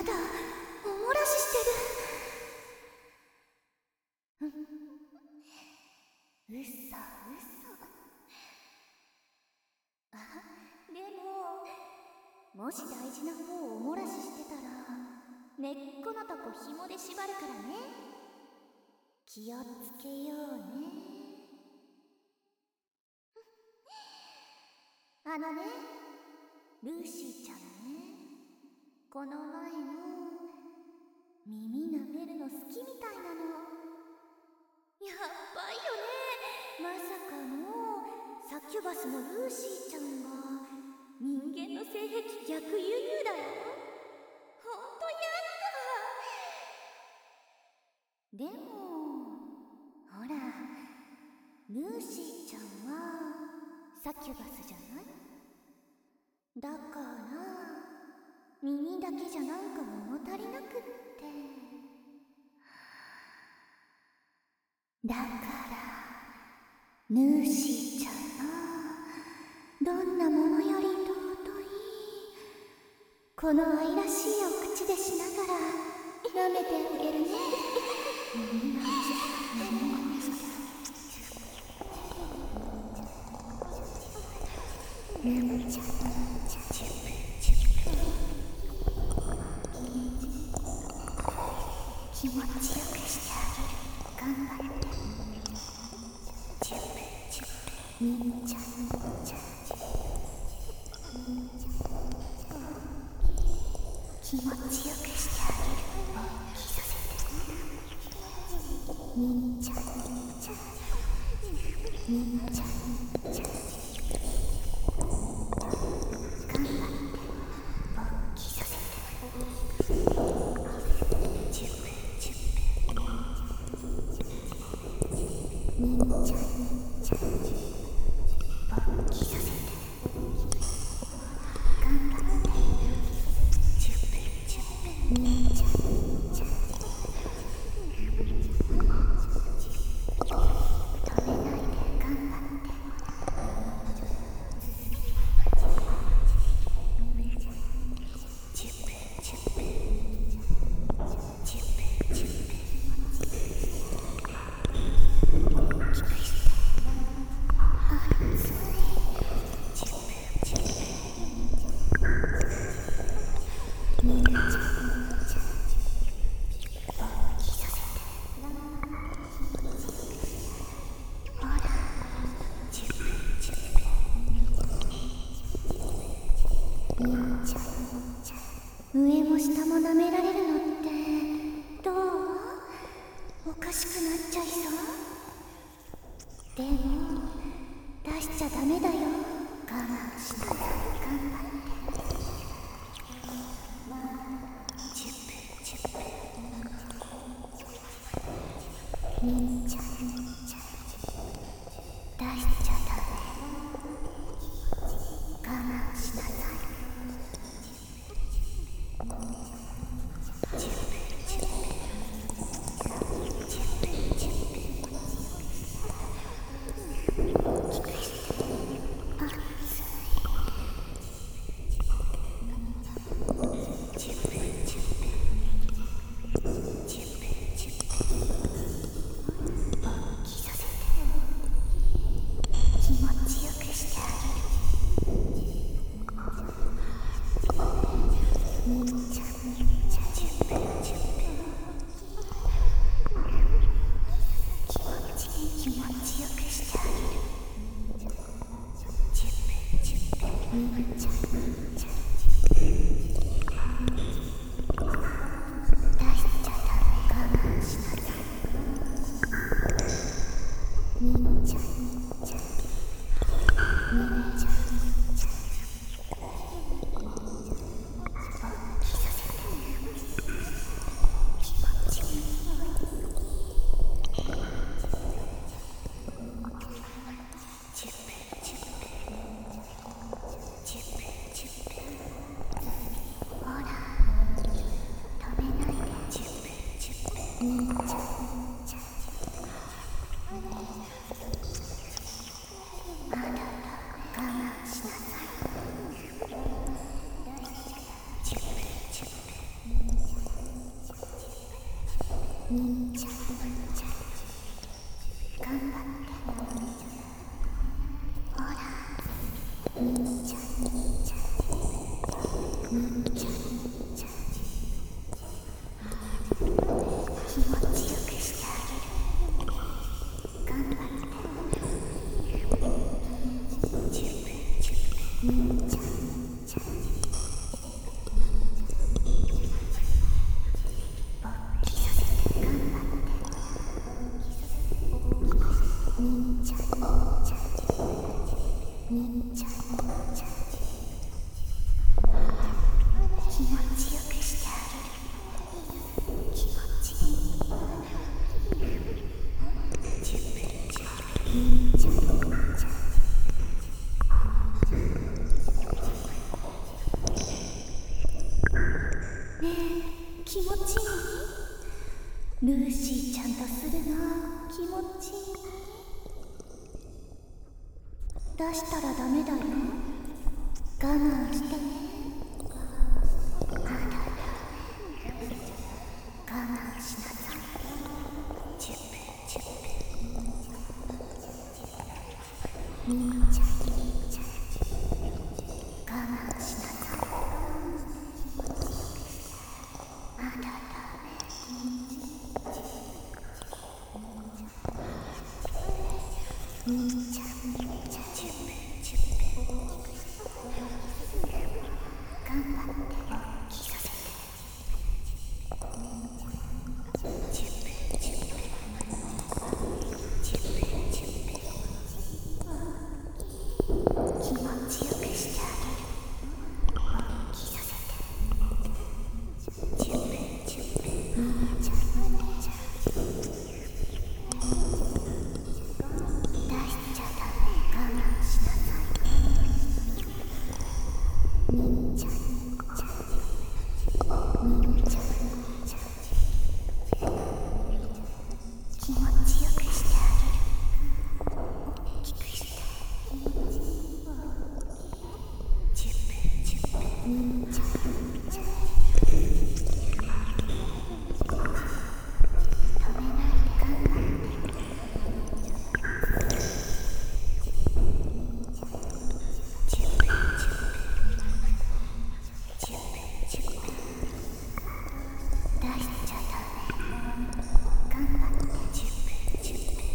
だ、おもらししてる。うっそ。でもし大事な方をおもらししてたら根っこのとこ紐で縛るからね。気をつけようね。ルーシーちゃんね、この前の耳舐めるの好きみたいなの。やばいよね。まさかのサキュバスのルーシーちゃんが人間の性癖逆輸入だよ。ほんとやだ。でもほら、ルーシーちゃんはサキュバスじゃない？だから耳だけじゃなんか物足りなくって。だからヌーシーちゃんのどんなものより尊いこの愛らしいお口でしながら舐めてあげるね。気持ちよくしてあげる。頑張って。みんちゃん気持ちよくしてあげる。大きさせて。みんちゃん頑張って大きさせて。みんちゃん大きさせて。頑張ってみんちゃん止めないで頑張って。上も下も舐められるのってどう？おかしくなっちゃいそう？でも出しちゃダメだよ。我慢しなさい。頑張って。みんちゃん出しちゃダメ。我慢しなさい。 みーちゃん頑張ってほらみーちゃんみーちゃんみーちゃん気持ちよくしてあげる頑張ってチュップチュップみーちゃんみーちゃん勃起させて頑張ってみーちゃんみーちゃんみーちゃんみーちゃん気持ちよくしてあげる気持ちいいチュップチュップみーちゃんみーちゃんねえ気持ちいいルーシーちゃんとするの気持ちいい出したらダメだよ我慢してねあらら我慢しなさいチュップチュップみーちゃんみーちゃん我慢しなさいまだダメみーちゃんみーちゃんチュップチュップ頑張って勃起させてチュップチュップチュップチュップ気持ちよくしてあげる勃起させてチュップチュップみーちゃんみーちゃん出しちゃダメ我慢しなさいみーちゃんみーちゃんみーちゃんみーちゃん気持ちよくしてあげる大きくしてチュップチュップみーちゃんみーちゃん止めないで頑張ってチュップチュップチュップチュップ出しちゃダメ頑張ってチュップチュップ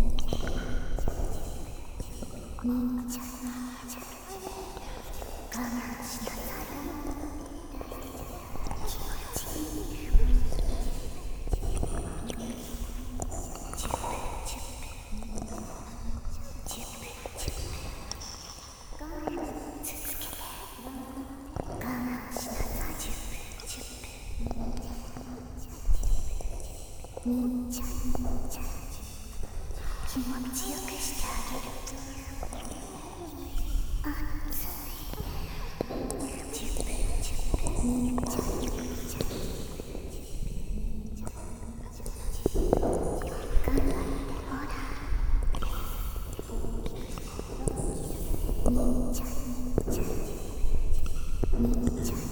みーちゃんみーちゃん我慢しなさい気持ちいいチュップチュップチュップチュップ続けて我慢しなさいチュップチュップみーちゃんみーちゃん気持ちよくしてあげる熱いチュップチュップみーちゃんみーちゃん頑張ってほらみーちゃんみーちゃんみーちゃんみーちゃん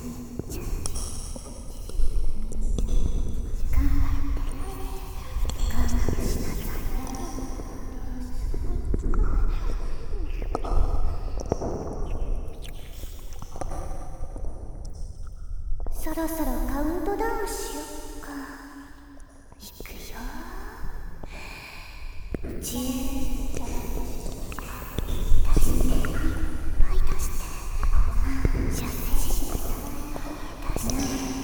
頑張って我慢しなさいそろそろカウントダウンしよっかいくよ10出していっぱい出して射精しなさい出して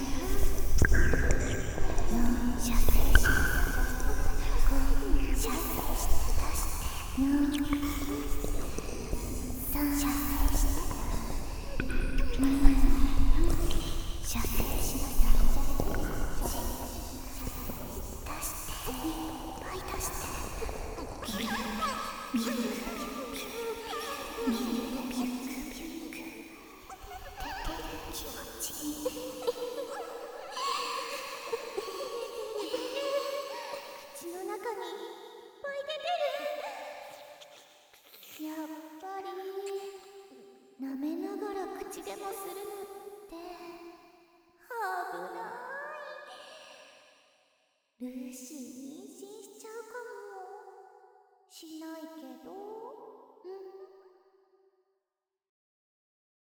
射精しなさい射精して出して3射精して射精しなさい出していっぱい出してビュービュービュービュービュービュービュー気持ちいい口の中にいっぱい出てるよルーシーに